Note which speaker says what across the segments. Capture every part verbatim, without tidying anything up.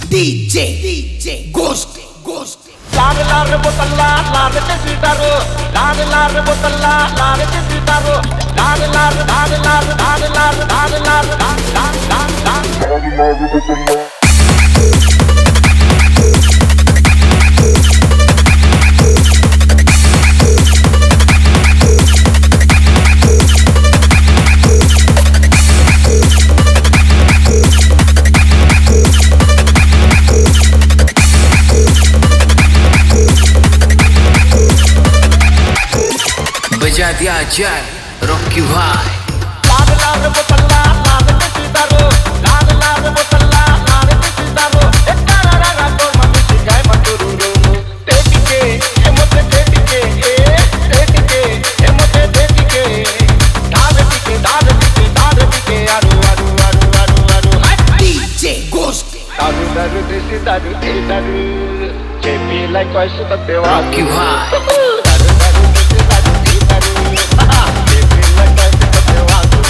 Speaker 1: DJ DJ गोश्त गोश्त
Speaker 2: लाल लाल बोतल्ला लाल के सीतारो लाल लाल बोतल्ला लाल के सीतारो लाल लाल लाल लाल लाल लाल लाल लाल लाल लाल लाल लाल बोतल्ला
Speaker 3: बजा दिया जाए रॉकी भाई।
Speaker 2: लाल लाल बोतल्ला लाल के सीतारो लाल लाल बोतल्ला लाल के सीतारो एक तारा रागा को मम्मी सिखाए मटुरू टेटी के ए मोटे टेटी के ए टेटी के ए मोटे टेटी के दाद टिके दाद टिके दाद टिके आरू आरू आरू आरू आरू
Speaker 1: डीजे गोश्त
Speaker 2: दारू दारू देसी दारू ए दारू जेपी लाइक कैसे तते
Speaker 3: रॉकी भाई।
Speaker 2: दारू दारू देसी दारू ए दारू जेपी लाइक कैसे तते वादू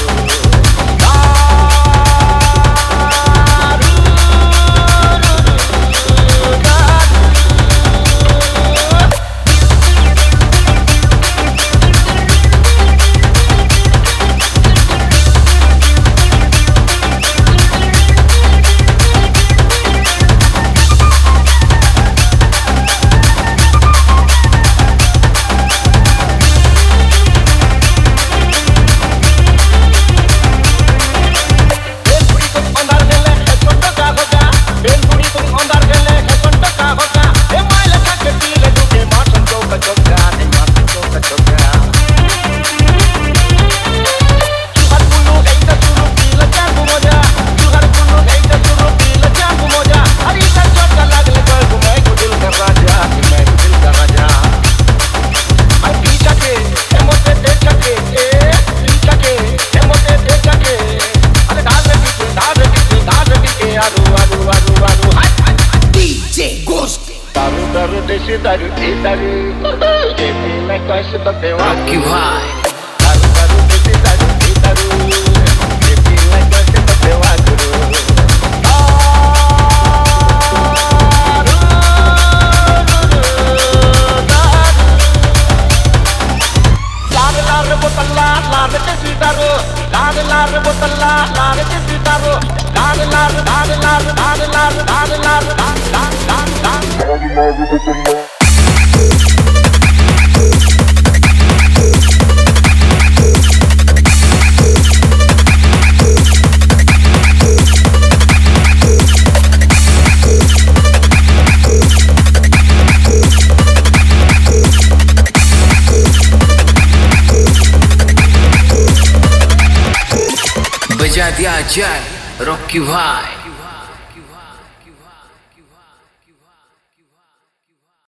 Speaker 2: दारू दारू देसी दारू ए दारू जेपी लाइक कैसे तते
Speaker 3: रॉकी
Speaker 2: वादू
Speaker 3: भाई।
Speaker 2: दारू दारू देसी दारू ए दारू जेपी लाइक कैसे तते वादू लाल लाल बोतल्ला लाल के सीतारो लाल लाल बोतल्ला लाल के सीतारो लाल लाल लाल लाल लाल लाल लाल लाल लाल लाल लाल
Speaker 3: बजा दिया जाए रॉकी भाई।